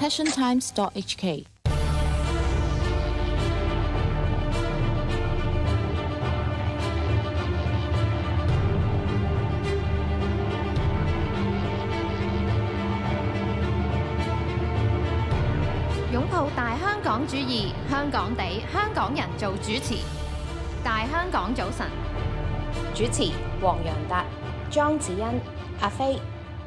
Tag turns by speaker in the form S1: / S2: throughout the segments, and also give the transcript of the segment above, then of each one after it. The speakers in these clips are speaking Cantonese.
S1: passiontimes.hk。
S2: 擁抱大香港主義，香港地，香港人做主持。大香港早晨，
S3: 主持黃洋達、莊子欣、阿飛。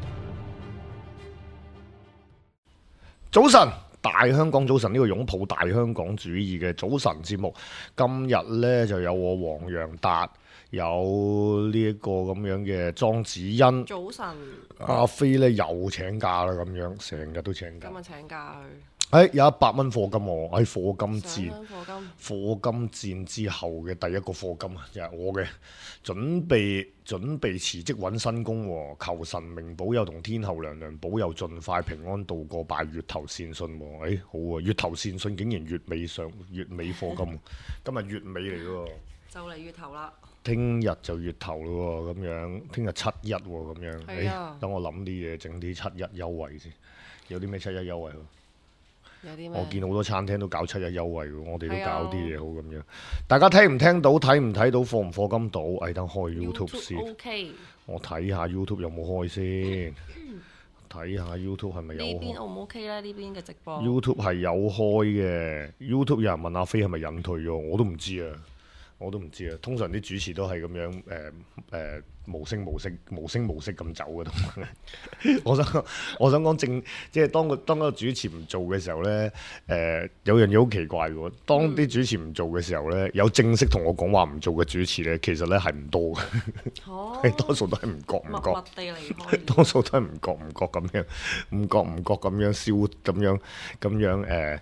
S4: 早晨，大香港早晨，呢個擁抱大香港主義嘅早晨節目，今日呢就有我黃洋達，有呢一個咁樣嘅莊子欣。
S5: 早晨，
S4: 阿飛呢又請假啦，咁樣成日都請假。
S5: 今日請假去。
S4: 有100蚊課金喎，喺課金戰之後嘅第一個課金啊，就係我嘅準備辭職揾新工喎，求神明保佑同天后娘娘保佑盡快平安度過，拜月頭善信喎。好啊，月頭善信竟然月尾課金，今日月尾嚟喎，
S5: 就嚟月頭啦。
S4: 聽日就月頭咯喎，咁樣聽日7·1喎，咁樣。
S5: 係啊，
S4: 等我諗啲嘢，整啲7·1優惠先。有啲咩7·1優惠？我見好多餐廳都搞7·1優惠喎，我哋都搞啲嘢好咁樣。大家聽唔聽到？睇唔睇到？課唔課金到？等開 YouTube 先。
S5: OK。
S4: 我睇下 YouTube 有冇開先。睇下 YouTube 係咪有開？
S5: 呢邊 O 唔 OK 咧？呢邊嘅直播。
S4: YouTube 係有開嘅。YouTube 有人問阿飛係咪隱退咗？我都唔知啊。通常啲主持都係咁樣無聲無息咁走嘅都。我想講即係當個主持唔做嘅時候呢，有樣嘢好奇怪嘅喎。當啲主持唔做嘅時候呢，有正式同我講話唔做嘅主持呢，其實呢係唔多嘅。多數都係唔覺
S5: 默默地離開。
S4: 多數都係唔覺咁樣，唔覺咁樣燒咁樣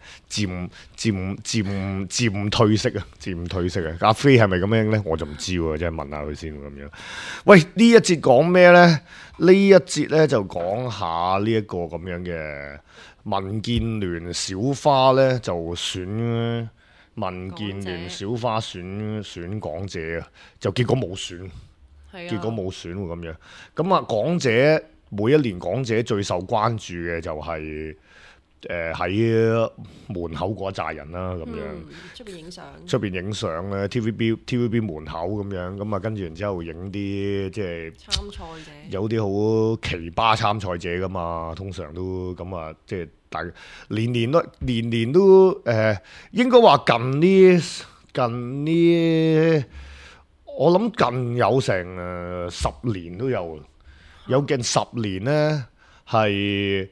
S4: 漸退色啊！阿飛係咪咁樣呢？我就唔知喎，即係問下佢先咁樣。喂，呢一節講咩呢？呢一節呢就講下呢一個咁樣嘅民建聯小花呢，就選民建聯小花選港姐啊，就結果冇選，結果冇選喎咁樣。咁啊，港姐每一年港姐最受關注嘅就係喺門口嗰一紮人啦，咁樣出邊影相咧 TVB 門口咁樣，咁啊跟住然之後影啲即係
S5: 參賽者，有
S4: 啲好奇葩參賽者噶嘛，通常都咁啊，即係大年年都應該話近呢，我諗近有成10年都有近10年呢係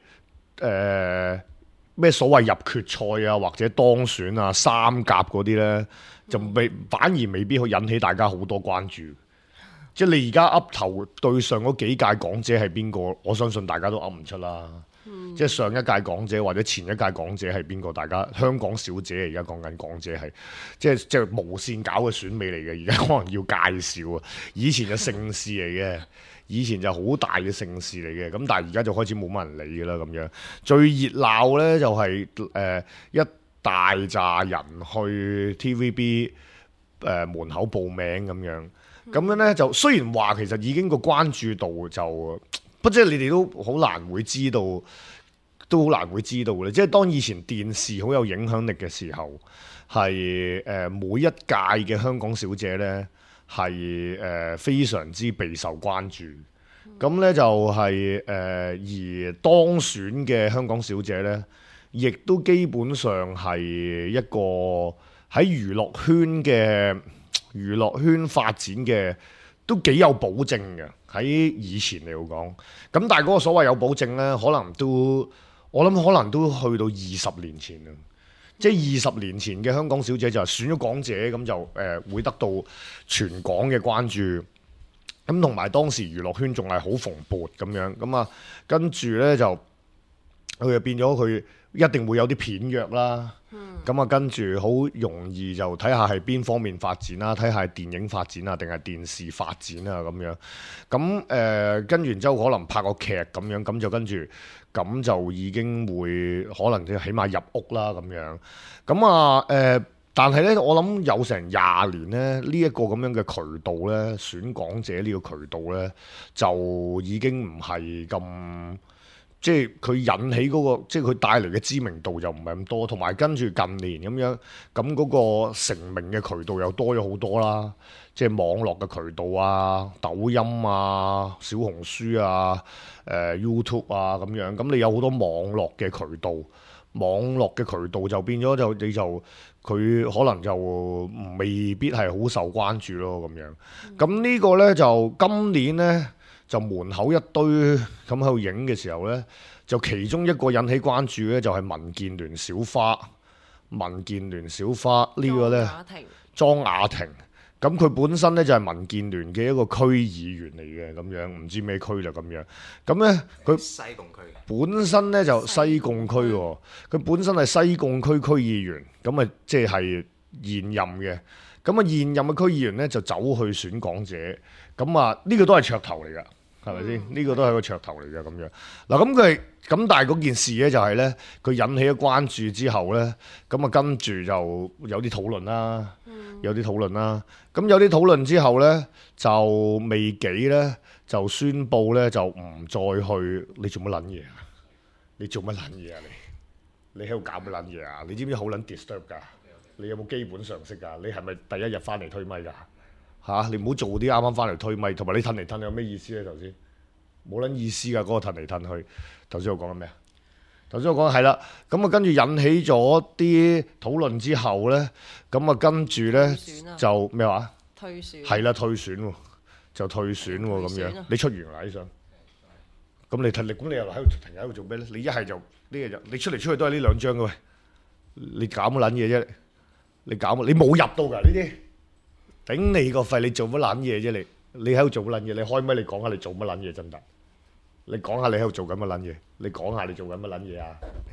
S4: 咩所謂入決賽啊，或者當選啊、三甲嗰啲呢，就反而未必去引起大家好多關注。即係你而家噏頭對上嗰幾屆港姐係邊個？我相信大家都噏唔出啦。即係上一屆港姐或者前一屆港姐係邊個？大家香港小姐而家講緊港姐係即係無線搞嘅選美嚟嘅，而家可能要介紹啊。以前就盛事嚟嘅。以前就好大嘅盛事嚟嘅，咁但係而家就開始冇乜人理㗎啦咁樣。最熱鬧呢，就係一大紮人去 TVB 門口報名咁樣。咁樣呢，就雖然話其實已經個關注度就，不即係你哋都好難會知道嘅。即係當以前電視好有影響力嘅時候，係每一屆嘅香港小姐呢，係非常之備受關注，咁呢就係而當選嘅香港小姐呢，亦都基本上係一個喺娛樂圈發展嘅都幾有保證嘅，喺以前嚟講。咁但係嗰個所謂有保證呢，我諗可能都去到20年前啦。即係20年前嘅香港小姐就選咗港姐，咁就會得到全港嘅關注。咁同埋當時娛樂圈仲係好蓬勃咁樣，咁啊跟住呢，就佢就變咗佢一定會有啲片約啦。咁啊跟住好容易就睇下係邊方面發展啦，睇下係電影發展啊定係電視發展啊咁樣。咁跟完之後可能拍個劇咁樣，咁就跟住。咁就已經會可能起碼入屋啦咁樣，咁啊但係呢，我諗有成20年呢，呢一個咁樣嘅渠道呢，選港姐呢個渠道呢，就已經唔係即係佢引起嗰個，即係佢帶嚟嘅知名度就唔係咁多，同埋跟住近年咁樣，咁嗰個成名嘅渠道又多咗好多啦，即係網絡嘅渠道啊、抖音啊、小紅書啊、YouTube 啊咁樣，咁你有好多網絡嘅渠道，網絡嘅渠道就變咗你就佢可能就未必係好受關注咯咁樣。咁呢個呢，就今年呢。就門口一堆咁喺度影嘅時候呢，就其中一個引起關注嘅就係民建聯小花，民建聯小花呢個呢，莊雅婷，咁佢本身呢，就係民建聯嘅一個區議員嚟嘅咁樣，唔知咩區就咁樣。咁呢，佢
S1: 西貢區
S4: 本身呢，就西貢區喎，佢本身係西貢區區議員，咁啊即係現任嘅。咁啊現任嘅區議員呢，就走去選港姐，咁啊呢個都係噱頭嚟㗎。係咪先？呢個都係個噱頭嚟嘅咁樣。嗱咁佢咁，但係嗰件事咧就係咧，佢引起咗關注之後咧，咁啊跟住就有啲討論啦，有啲討論啦。咁有啲討論之後咧，就未幾咧就宣布咧就唔再去。你做乜撚嘢啊？你做乜撚嘢啊？你喺度搞乜撚嘢啊？你知唔知好撚 disturb 㗎？你有冇基本常識㗎？你係咪第一日翻嚟推咪㗎？你唔好做啲啱啱翻嚟推咪，同埋你褪嚟褪去有咩意思咧？頭先冇撚意思㗎，嗰個褪嚟褪去。頭先我講緊咩啊？頭先我講係啦，咁啊跟住引起咗啲討論之後咧，咁啊跟住咧就咩話？
S5: 退選
S4: 係啦，退選喎，就退選喎咁樣。你出完啦啲相，咁你咁你又喺度停喺度做咩咧？你一係就呢個就你出嚟出去都係呢兩張嘅喂，你搞乜撚嘢啫？你搞乜？你冇入到㗎呢啲。頂你個肺！你做乜撚嘢啫？你喺度做乜撚嘢？你開咪你講下你做乜撚嘢真得？你講下你喺度做緊乜撚嘢？你講下你做緊乜撚嘢啊？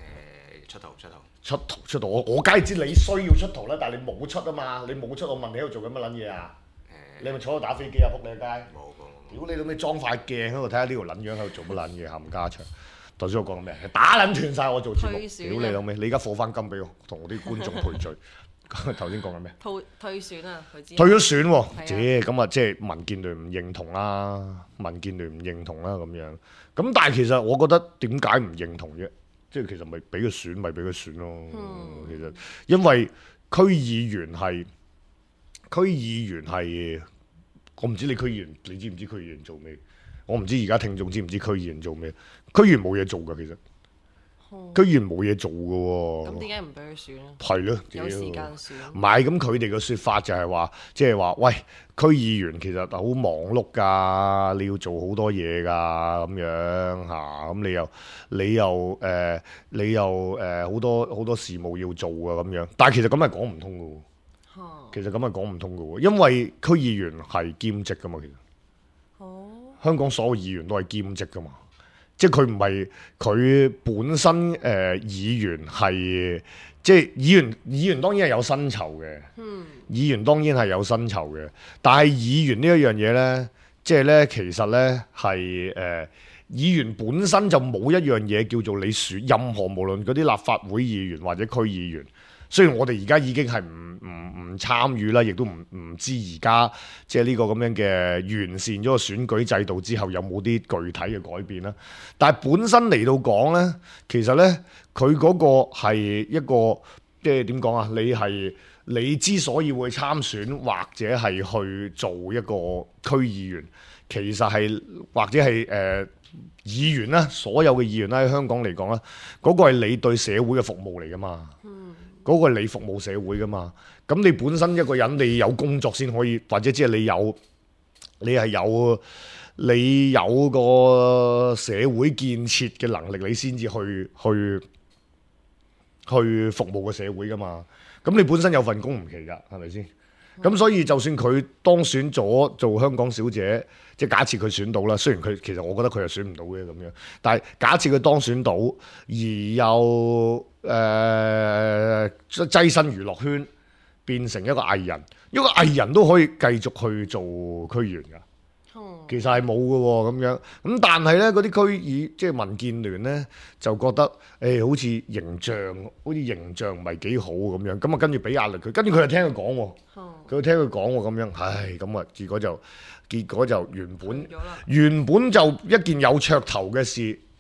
S4: 出圖，我梗係知你需要出圖啦，但係你冇出啊嘛！你冇出，我問你喺度做緊乜撚嘢啊？你係咪坐喺度打飛機啊？仆你個街！冇。屌你老味裝塊鏡喺度睇下呢條撚樣喺度做乜撚嘢冚家祥！頭先我講咩？打撚斷晒我做節目！屌你老味！你而家課翻金俾我，同我啲觀眾賠罪。頭先講緊咩？
S5: 退選啊！佢知
S4: 退咗選喎，咁啊，即係民建聯唔認同啦，民建聯唔認同啦咁樣。咁但係其實我覺得點解唔認同啫？即係其實咪俾佢選，咪俾佢選咯。其實因為區議員係，我唔知你區議員，你知唔知區議員做咩？我唔知而家聽眾知唔知區議員做咩？區議員冇嘢做㗎，其實。居然冇嘢做嘅喎，
S5: 咁點解唔俾佢選咧？
S4: 係咯，
S5: 有時間選。
S4: 唔係咁，佢哋嘅説法就係話，即係話，喂，區議員其實好忙碌㗎，你要做好多嘢㗎，咁樣嚇，咁你又好多事務要做啊，咁樣。但係其實咁係講唔通嘅喎，其實咁係講唔通嘅喎，因為區議員係兼職㗎嘛，其實。香港所有議員都係兼職㗎嘛。即係佢唔係佢本身議員係即係議員當然係有薪酬嘅，議員當然係有薪酬嘅。但係議員呢一樣嘢咧，即係咧其實咧係議員本身就冇一樣嘢叫做你選任何無論嗰啲立法會議員或者區議員。雖然我哋而家已經係唔參與啦，亦都唔知而家即係呢個咁樣嘅完善咗個選舉制度之後有冇啲具體嘅改變啦。但係本身嚟到講呢，其實呢，佢嗰個係一個即係點講啊？你之所以會參選或者係去做一個區議員，其實係或者係議員啦，所有嘅議員啦喺香港嚟講啦，嗰個係你對社會嘅服務嚟㗎嘛。嗰個係你服務社會噶嘛？咁你本身一個人，你有工作先可以，或者即係你有個社會建設嘅能力，你先至去服務個社會噶嘛？咁你本身有份工唔奇㗎，係咪先？咁所以就算佢當選咗做香港小姐，即係假設佢選到啦，雖然佢其實我覺得佢係選唔到嘅咁樣，但係假設佢當選到，而又躋身娛樂圈，變成一個藝人，一個藝人都可以繼續去做區議員㗎。其實係冇嘅喎咁樣，咁但係咧嗰啲區議即係民建聯咧就覺得好似形象唔係幾好咁樣，咁啊跟住俾壓力佢，跟住佢又聽佢講喎，佢聽佢講喎咁樣，唉咁啊結果就原本就一件有噱頭嘅事，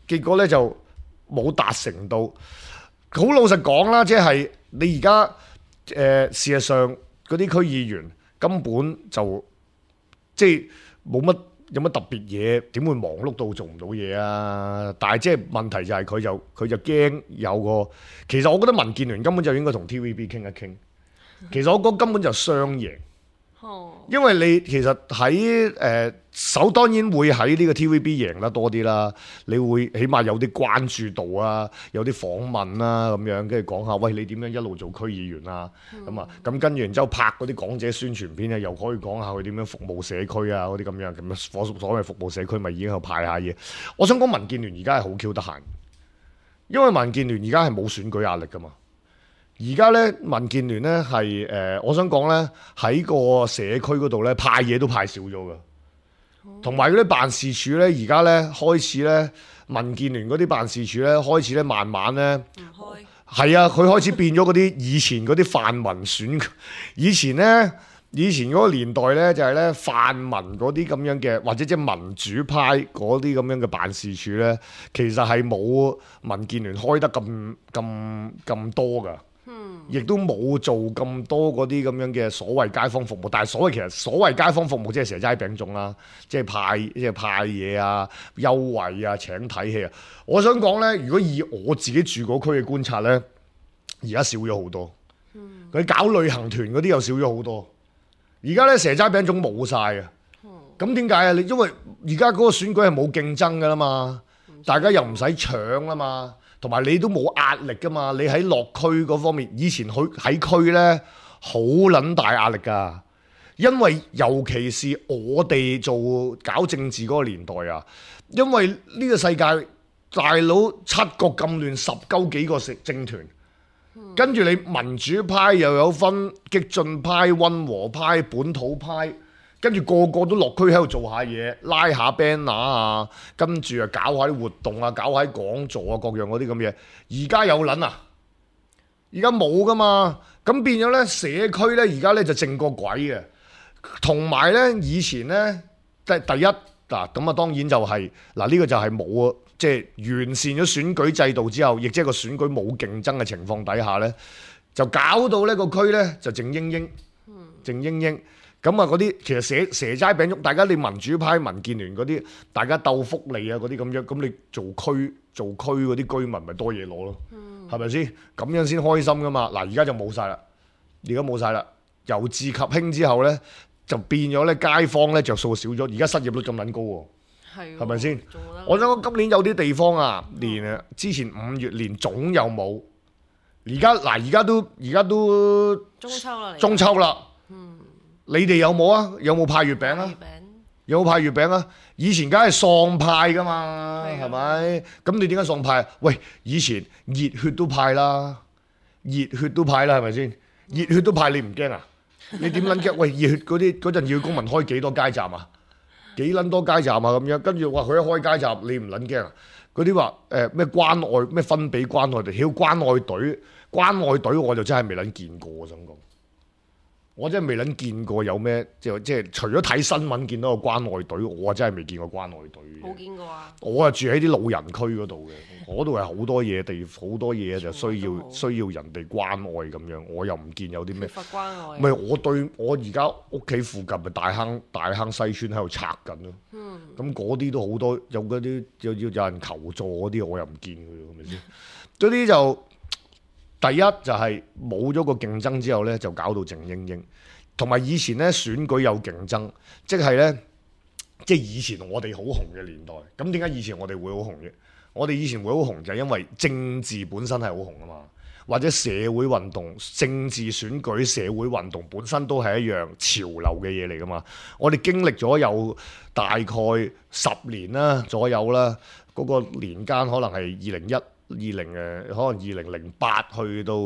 S4: 結果咧就冇達成到。好老實講啦，即係你而家事實上嗰啲區議員根本就即係冇乜有乜特別嘢，點會忙碌到做唔到嘢啊？但係即係問題就係佢就驚有個，其實我覺得民建聯根本就應該同 TVB 傾一傾。其實我覺得根本就雙贏。因為你其實喺當然會喺呢個 TVB 贏得多啲啦，你會起碼有啲關注度啊，有啲訪問啦咁樣，跟住講下喂你點樣一路做區議員啊咁跟住然之後拍嗰啲港姐宣傳片啊，又可以講下佢點樣服務社區啊嗰啲咁樣所謂服務社區咪已經喺度派下嘢。我想講民建聯而家係好 Q 得閒，因為民建聯而家係冇選舉壓力噶嘛。而家咧，民建聯咧係我想講咧喺個社區嗰度咧派嘢都派少咗噶，同埋嗰啲辦事處咧而家咧開始咧民建聯嗰啲辦事處咧開始咧慢慢咧唔開，係啊，佢開始變咗嗰啲以前嗰啲泛民選，以前嗰個年代咧就係咧泛民嗰啲咁樣嘅，或者即係民主派嗰啲咁樣嘅辦事處咧，其實係冇民建聯開得咁多噶。亦都冇做咁多嗰啲咁樣嘅所謂街坊服務，但係其實所謂街坊服務即係蛇齋餅粽啦，即係派嘢啊、優惠啊、請睇戲啊。我想講咧，如果以我自己住嗰區嘅觀察咧，而家少咗好多。佢搞旅行團嗰啲又少咗好多。而家咧蛇齋餅粽冇晒啊！咁點解啊？因為而家嗰個選舉係冇競爭噶啦嘛，大家又唔使搶啊嘛。同埋你都冇壓力噶嘛，你喺落區嗰方面，以前喺區呢，好撚大壓力噶，因為尤其是我哋做搞政治嗰個年代啊，因為呢個世界大佬七國咁亂，10鳩幾個政團，跟住你民主派又有分激進派、溫和派、本土派。跟住個個都落區喺度做下嘢，拉下 banner 啊，跟住啊搞下啲活動啊，搞下啲講座啊，各樣嗰啲咁嘢。而家有撚啊？而家冇噶嘛？咁變咗咧，社區咧而家咧就靜過鬼嘅。同埋咧，以前咧第一嗱咁啊，當然就係嗱呢個就係冇即係完善咗選舉制度之後，亦即係個選舉冇競爭嘅情況底下咧，就搞到呢個區咧就靜英英，靜英英。咁啊嗰啲其實蛇齋餅粽，大家你民主派、民建聯嗰啲，大家鬥福利啊嗰啲咁樣，咁你做區嗰啲居民咪多嘢攞咯，係咪先？咁樣先開心噶嘛。嗱而家就冇晒啦，由治及興之後咧，就變咗咧街坊咧着數少咗，而家失業率咁撚高喎，係咪先？我想講今年有啲地方啊，連之前5月連粽又冇，而家都中秋啦。你哋有冇啊？有冇派月餅啊？有冇派月餅啊？以前梗係喪派噶嘛，係咪？咁你點解喪派啊？喂，以前熱血都派啦，係咪先？熱血都派你唔驚啊？你點撚驚？喂，熱血嗰陣要公民開幾多街站啊？幾撚多街站啊？咁樣跟住話佢一開街站，你唔撚驚啊？嗰啲話咩關愛咩分俾關愛隊，曉關愛隊我就真係未撚見過，我想講。我真係未撚見過有咩，即係除咗睇新聞見到個關愛隊，我真係未見過關愛隊。
S5: 冇見過啊！
S4: 我係住喺啲老人區嗰度嘅，嗰度係好多嘢就需要人哋關愛咁樣，我又唔見有啲咩。
S5: 缺乏關愛。
S4: 唔係我而家屋企附近咪大坑西村喺度拆緊咯。咁嗰啲都好多，有嗰啲要有人求助嗰啲，我又唔見佢，係咪先？嗰啲就。第一就係冇咗個競爭之後咧，就搞到靜英英。同埋以前咧選舉有競爭，即係以前我哋好紅嘅年代。咁點解以前我哋會好紅嘅？我哋以前會好紅就係因為政治本身係好紅啊嘛，或者社會運動、政治選舉、社會運動本身都係一樣潮流嘅嘢嚟噶嘛。我哋經歷咗有大概10年啦左右啦，嗰個年間可能係可能2008去到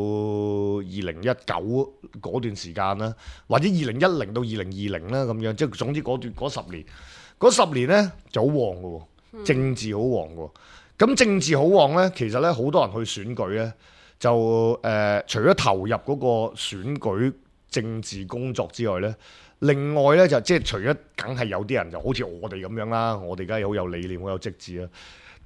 S4: 2019嗰段時間啦，或者2010到2020啦咁樣，即係總之嗰10年，嗰10年咧就好旺嘅喎，政治好旺嘅喎。咁政治好旺咧，其實咧好多人去選舉咧，就除咗投入嗰個選舉政治工作之外咧，另外咧就即係除咗梗係有啲人就好似我哋咁樣啦，我哋梗係好有理念、好有職志啦。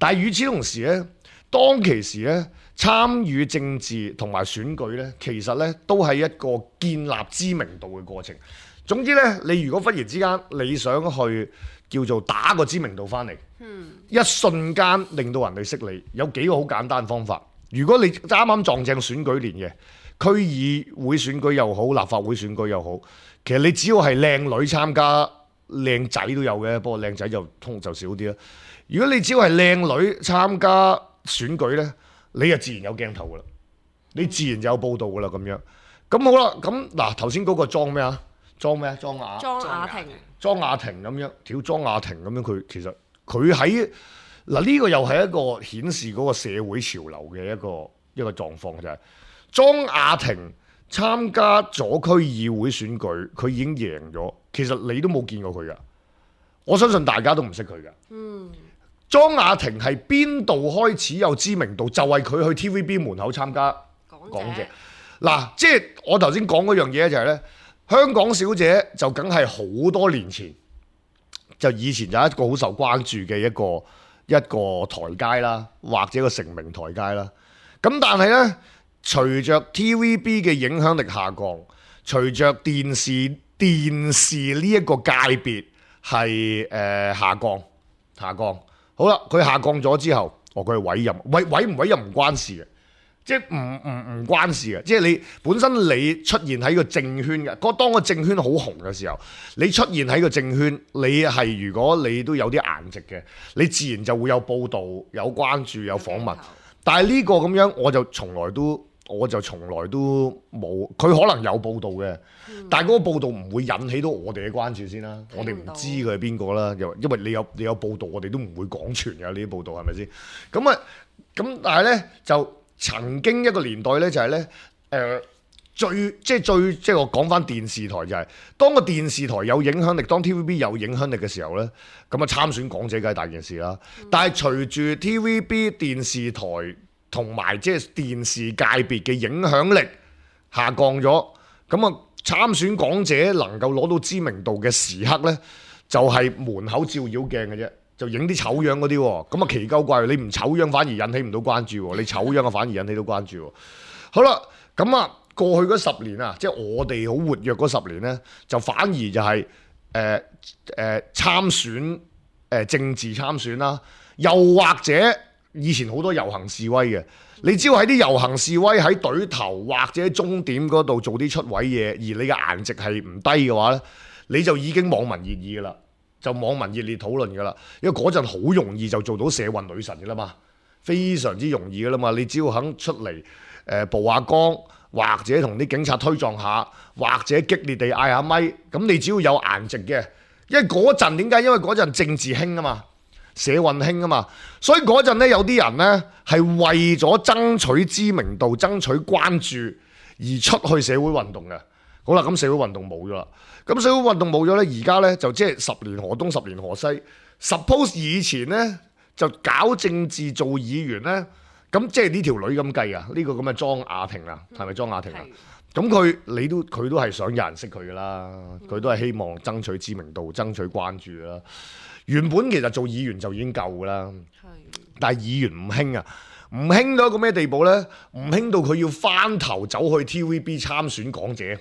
S4: 但係與此同時咧，當其時咧參與政治同埋選舉咧，其實咧都係一個建立知名度嘅過程。總之咧，你如果忽然之間你想去叫做打個知名度翻嚟，一瞬間令到人哋識你，有幾個好簡單方法。如果你啱啱撞正選舉年嘅，區議會選舉又好，立法會選舉又好，其實你只要係靚女參加，靚仔都有嘅，不過靚仔就少啲啦。如果你只要係靚女參加選舉呢，你就自然有鏡頭噶啦，你自然就有報導噶啦咁樣。咁好啦，咁嗱頭先嗰個莊咩啊？莊咩啊？莊雅
S5: 婷。
S4: 莊雅婷咁樣，條莊雅婷咁樣，佢其實佢喺嗱呢個又係一個顯示嗰個社會潮流嘅一個狀況，就係莊雅婷參加咗區議會選舉，佢已經贏咗。其實你都冇見過佢噶，我相信大家都唔識佢噶。莊雅婷係邊度開始有知名度？就係佢去 TVB 門口參加港姐。嗱，即係我頭先講嗰樣嘢就係呢。香港小姐就梗係好多年前，就以前有一個好受關注嘅一個台階啦，或者一個成名台階啦。咁但係呢，隨着 TVB 嘅影響力下降，隨着電視呢一個界別係下降，好啦，佢下降咗之後，佢係委任，委唔委任唔關事嘅。即係唔關事嘅，即係你本身你出現喺個政圈嘅，當個政圈好紅嘅時候，你出現喺個政圈，你係如果你都有啲顏值嘅，你自然就會有報導、有關注、有訪問。但係呢個咁樣，我就從來都冇，佢可能有報導嘅，但係嗰個報導唔會引起到我哋嘅關注先啦。我哋唔知佢係邊個啦，因為你有報導，我哋都唔會講傳嘅呢啲報導，係咪先？咁但係呢，就。曾經一個年代呢，就係呢，即係我講翻電視台就係，當個電視台有影響力，當 TVB 有影響力嘅時候呢，咁啊參選港姐梗係大件事啦。但係隨住 TVB 電視台同埋即係電視界別嘅影響力下降咗，咁啊參選港姐能夠攞到知名度嘅時刻呢，就係門口照妖鏡嘅啫。就影啲醜樣嗰啲喎，咁啊奇鳩怪，你唔醜樣反而引起唔到關注喎，你醜樣啊反而引起到關注喎。好啦，咁啊過去嗰10年啊，即係我哋好活躍嗰10年呢，就反而就係參選政治參選啦，又或者以前好多遊行示威嘅，你只要喺啲遊行示威喺隊頭或者終點嗰度做啲出位嘢，而你嘅顏值係唔低嘅話呢，你就已經網民熱議㗎啦。就網民熱烈討論㗎啦，因為嗰陣好容易就做到社運女神㗎啦嘛，非常之容易㗎啦嘛。你只要肯出嚟曝下光，或者同啲警察推撞下，或者激烈地嗌下咪，咁你只要有顏值嘅，因為嗰陣點解？因為嗰陣政治興啊嘛，社運興啊嘛，所以嗰陣呢，有啲人呢係為咗爭取知名度、爭取關注而出去社會運動嘅。好啦，咁社會運動冇咗啦。咁社會運動冇咗呢，而家呢，就即係10年河東10年河西。Suppose 以前呢，就搞政治做議員呢，咁即係呢條女咁計啊，呢個咁嘅莊雅婷啊，係咪莊雅婷啊？咁佢都係想有人識佢噶啦，佢都係希望爭取知名度、爭取關注啦。原本其實做議員就已經夠噶啦，但係議員唔興啊，唔興到一個咩地步呢？唔興到佢要翻頭走去 TVB 參選港姐。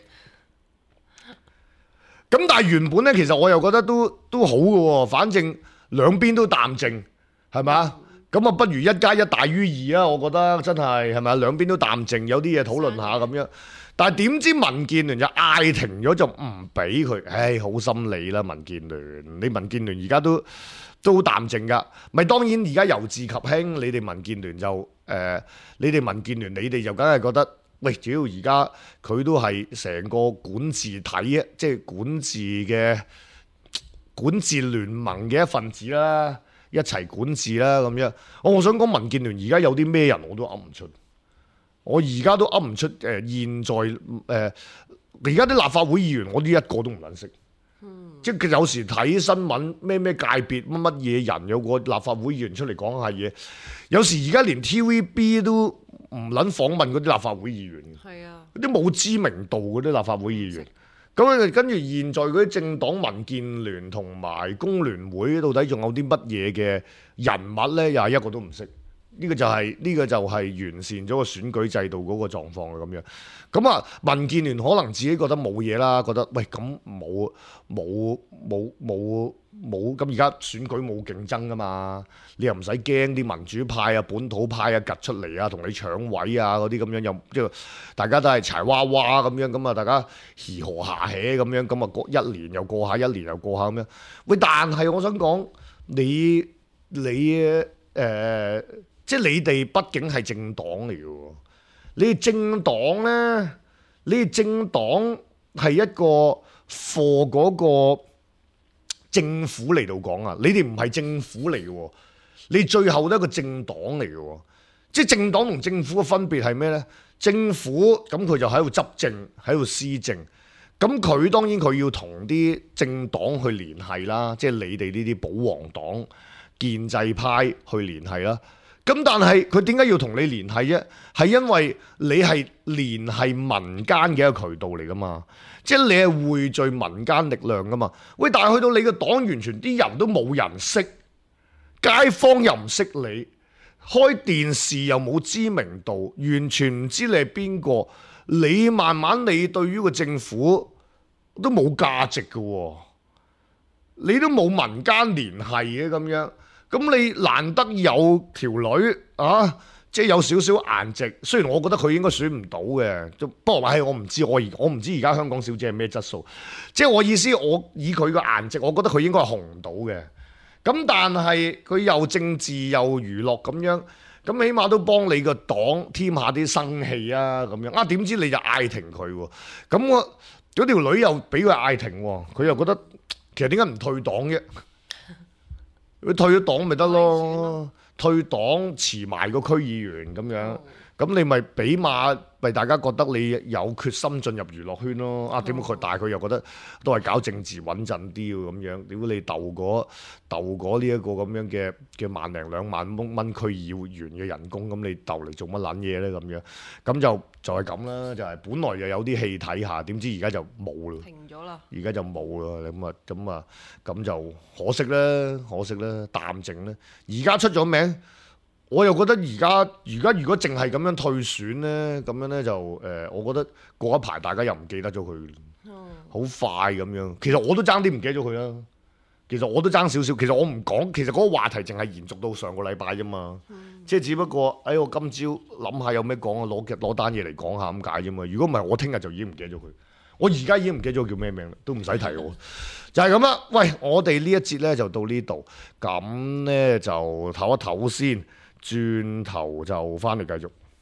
S4: 咁但係原本呢，其實我又覺得都好嘅喎，反正兩邊都淡靜，係咪啊？咁啊，不如1加1大於2啊！我覺得真係咪啊？兩邊都淡靜，有啲嘢討論下咁樣。但係點知民建聯就嗌停咗，就唔俾佢。唉，好心理啦，民建聯。你民建聯而家都好淡靜㗎。咪當然而家由治及興，你哋民建聯就你哋就梗係覺得。喂，主要而家佢都係成個管治體啊，即係管治聯盟嘅一份子啦，一齊管治啦咁樣。我想講民建聯而家有啲咩人我都噏唔出，我而家都噏唔出。現在而家啲立法會議員我啲一個都唔撚識。即係有時睇新聞咩界別乜嘢人有個立法會議員出嚟講下嘢，有時而家連 TVB 都唔撚訪問嗰啲立法會議員，係啊，嗰啲冇知名度嗰啲立法會議員， 咁跟住現在嗰啲政黨民建聯同埋工聯會到底仲有啲乜嘢嘅人物呢？又係一個都唔識。呢個就係完善咗個選舉制度嗰個狀況嘅咁樣。咁啊，民建聯可能自己覺得冇嘢啦，覺得喂咁冇咁而家選舉冇競爭噶嘛，你又唔使驚啲民主派啊、本土派啊趌出嚟啊，同你搶位啊嗰啲咁樣，又即係大家都係柴娃娃咁樣，咁啊大家嘻呵下起咁樣，咁啊過一年又過下，一年又過下咁樣。喂，但係我想講你即係你哋畢竟係政黨嚟嘅喎，你哋政黨咧，你哋政黨係一個貨嗰個政府嚟到講啊，你哋唔係政府嚟嘅喎，你最後都係一個政黨嚟嘅喎，即係政黨同政府嘅分別係咩咧？政府咁佢就喺度執政，喺度施政，咁佢當然佢要同啲政黨去聯繫啦，即係你哋呢啲保皇黨、建制派去聯繫啦。咁但係佢點解要同你聯繫啫？係因為你係聯繫民間嘅一個渠道嚟噶嘛，即係你係匯聚民間力量噶嘛。喂，但係去到你個黨完全啲人都冇人識，街坊又唔識你，開電視又冇知名度，完全唔知你係邊個。你慢慢你對於個政府都冇價值嘅喎，你都冇民間聯繫嘅咁樣。咁你難得有條女啊，即係有少少顏值。雖然我覺得佢應該選唔到嘅，不過話係我唔知，我唔知而家香港小姐係咩質素。即係我意思，我以佢個顏值，我覺得佢應該係紅唔到嘅。咁但係佢又政治又娛樂咁樣，咁起碼都幫你個黨添下啲生氣啊咁樣。啊點知你就嗌停佢喎？咁我嗰條女又俾佢嗌停喎，佢又覺得其實點解唔退黨啫？佢退咗黨咪得咯，退黨辭埋個區議員咁樣，咁你咪俾馬，咪大家覺得你有決心進入娛樂圈咯。啊點解佢？但係佢又覺得都係搞政治穩陣啲喎咁樣。屌你鬥過呢一個咁樣嘅1萬零2萬蚊區議員嘅人工，咁你鬥嚟做乜撚嘢咧咁樣？咁就係咁啦，就係本來又有啲戲睇下，點知而家就冇啦。
S5: 停咗啦，
S4: 而家就冇啦，咁就可惜啦，淡靜啦。而家出咗名，我又覺得而家如果淨係咁樣退選咧，咁樣咧就我覺得過一排大家又唔記得咗佢，好快咁樣。其實我都爭啲唔記得咗佢啦。其實我都爭少少。其實我唔講，其實嗰個話題淨係延續到上個禮拜啫嘛。即係只不過，我今朝諗下有咩講啊，攞單嘢嚟講下咁解啫嘛。如果唔係，我聽日就已經唔記得咗佢。我而家已經唔記得咗叫咩名啦，都唔使提我。就係咁啦。喂，我哋呢一節咧就到呢度，咁咧就唞一唞先，轉頭就翻嚟繼續。